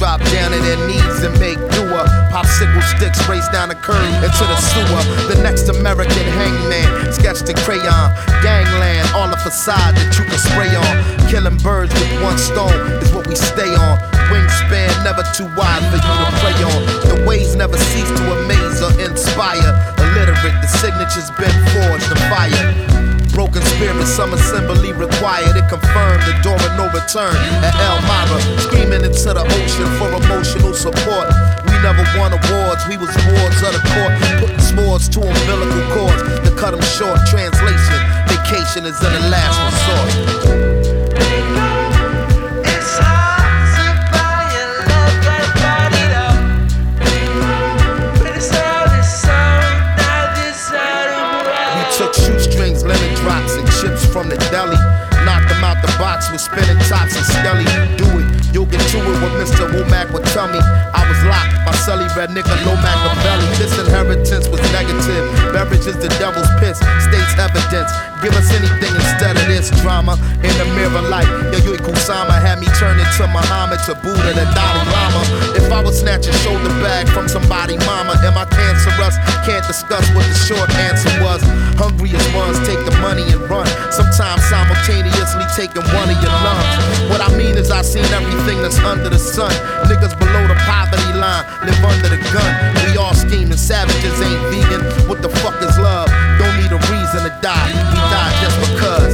drop down to their knees and make doer. Popsicle sticks race down the curb into the sewer. The next American hangman, sketched in crayon. Gangland, all the facade that you can spray on. Killing birds with one stone is what we stay on. Wingspan never too wide for you to prey on. The ways never cease to amaze or inspire. Illiterate, the signature's been forged in fire. Broken spirit, some assembly required. It confirmed the door of no return at Elmira. Screaming into the ocean for emotional support. We never won awards, we was wards of the court. Putting swords to umbilical cords to cut them short. Translation, vacation is in the last resort. Took shoestrings, lemon drops, and chips from the deli. Knocked them out the box with spinning tops and skelly. Do it, you'll get to it what Mr. Womack would tell me. I was locked, my celly red nigga, low Machiavelli. This inheritance was negative. Beverage is the devil's piss, state's evidence. Give us anything instead of this drama. In the mirror light, Yayoi Kusama had me turn into Muhammad, to Buddha, the Dalai Lama. If I was snatch a shoulder bag from somebody mama, am I cancerous? Can't discuss what the short answer was. Hungriest ones take the money and run, sometimes simultaneously taking one of your lungs. What I mean is I seen everything that's under the sun. Niggas below the poverty line live under the gun. We all scheming, savages ain't vegan. What the fuck is love? Don't need a reason to die. We die just because.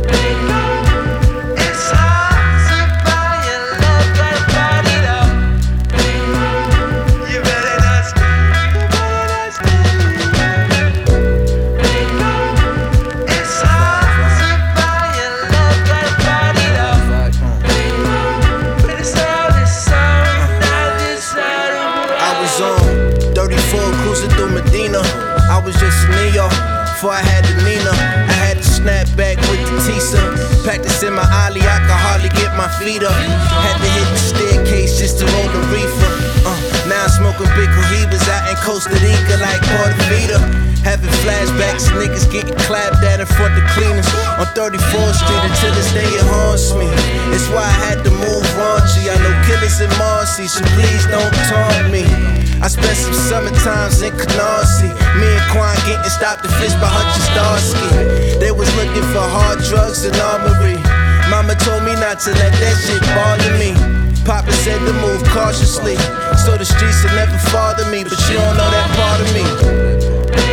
I was just a Neo, before I had the Nina. I had to snap back with the Tisa. Practicing my ollie, I could hardly get my feet up. Had to hit the staircase just to roll the reefer. Now I'm smoking big cohibas out in Costa Rica like Portofino. Having flashbacks, niggas getting clapped at in front of cleaners on 34th Street until this day it haunts me. It's why I had to move raunchy. I know killers in Marcy, so please don't taunt me. I spent some summer times in Canarsie. Me and Quan getting stopped and fished by Hutchins Starsky. They was looking for hard drugs and armory. Mama told me not to let that shit bother me. Papa said to move cautiously, so the streets will never bother me. But you don't know that part of me.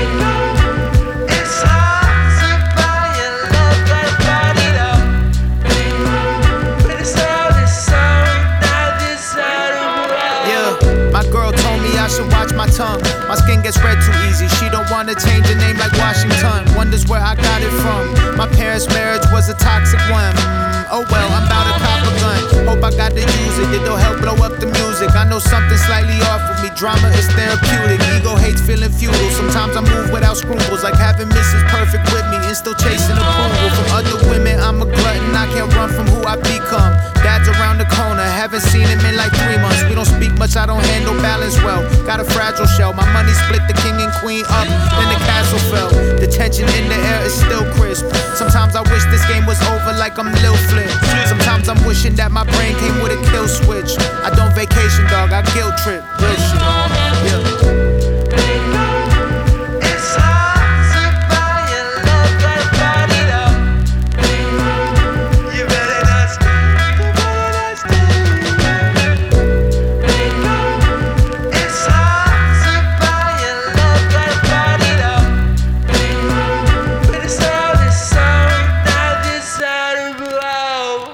I should watch my tongue. My skin gets red too easy. She don't wanna change her name like Washington. Wonders where I got it from. My parents' marriage was a toxic one. Oh well, I'm bout to cop a gun. Hope I got to use it. It'll help blow up the music. I know something slightly off with me. Drama is therapeutic. Ego hates feeling futile. Sometimes I move without scruples, like having Mrs. Perfect with me and still chasing approval from other women. I'm a glutton. I can't run from who I become. Dad's around the corner. Haven't seen him in like 3 months. We don't speak much. I don't handle balance well. Got a fragile shell. My money split the king and queen up. Then the castle fell. The tension in the air is still crisp. Sometimes I wish this game was over like I'm Lil Flip. Sometimes I'm wishing that my brain came with a kill switch. I don't vacation, dog. I guilt trip. Real shit.